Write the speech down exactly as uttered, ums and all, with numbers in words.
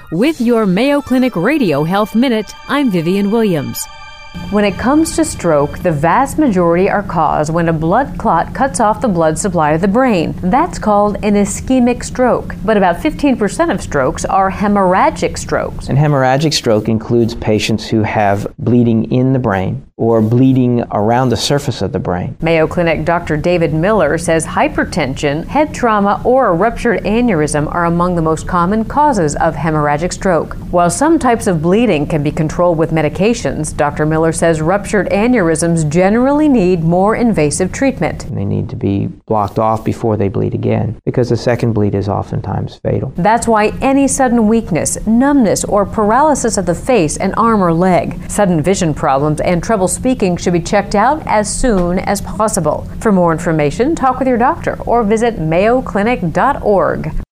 With your Mayo Clinic Radio Health Minute, I'm Vivian Williams. When it comes to stroke, the vast majority are caused when a blood clot cuts off the blood supply to the brain. That's called an ischemic stroke. But about fifteen percent of strokes are hemorrhagic strokes. And hemorrhagic stroke includes patients who have bleeding in the brain or bleeding around the surface of the brain. Mayo Clinic Doctor David Miller says hypertension, head trauma, or a ruptured aneurysm are among the most common causes of hemorrhagic stroke. While some types of bleeding can be controlled with medications, Doctor Miller says ruptured aneurysms generally need more invasive treatment. They need to be blocked off before they bleed again, because the second bleed is oftentimes fatal. That's why any sudden weakness, numbness, or paralysis of the face and arm or leg, sudden vision problems, and trouble speaking should be checked out as soon as possible. For more information, talk with your doctor or visit mayo clinic dot org.